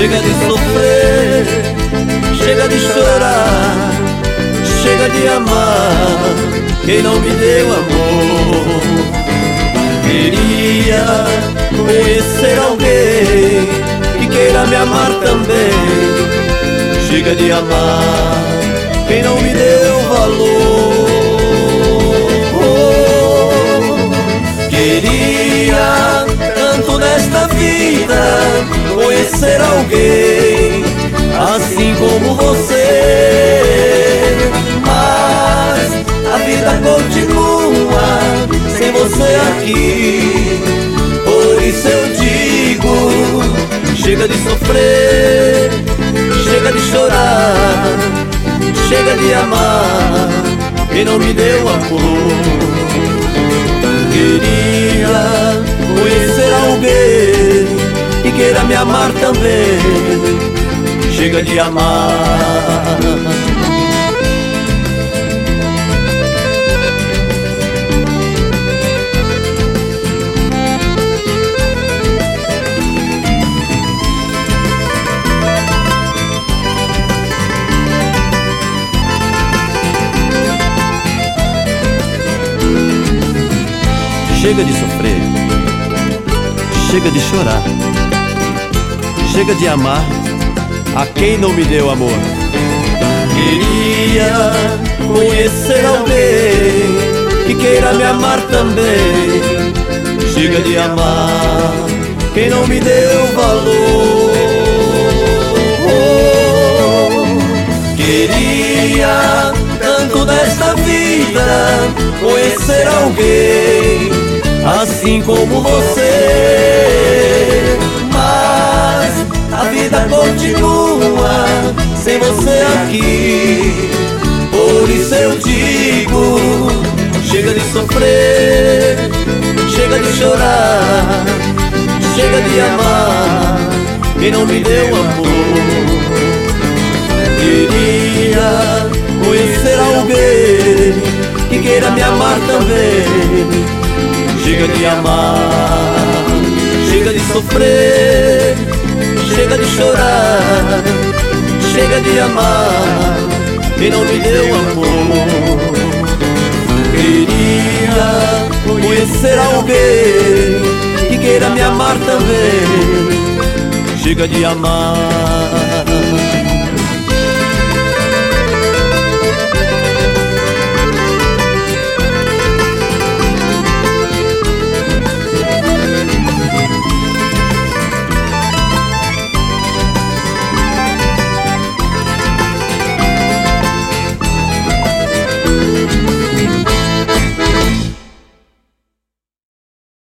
Chega de sofrer, chega de chorar, chega de amar quem não me deu amor. Queria conhecer alguém que queira me amar também. Chega de amar quem não me deu valor. Queria tanto nesta vida conhecer alguém assim como você, mas a vida continua sem você aqui. Por isso eu digo, chega de sofrer, chega de chorar, chega de amar quem não me deu amor. Queria conhecer alguém que queira me amar também. Chega de amar. Chega de sofrer, chega de chorar, chega de amar a quem não me deu amor. Queria conhecer alguém que queira me amar também. Chega de amar quem não me deu valor. Queria tanto nesta vida conhecer alguém assim como você, mas a vida continua sem você aqui. Por isso eu digo, chega de sofrer, chega de chorar, chega de amar quem não me deu amor. Queria conhecer alguém que queira me amar também. Chega de amar, chega de sofrer, chega de chorar, chega de amar quem não me deu amor. Queria conhecer alguém que queira me amar também. Chega de amar.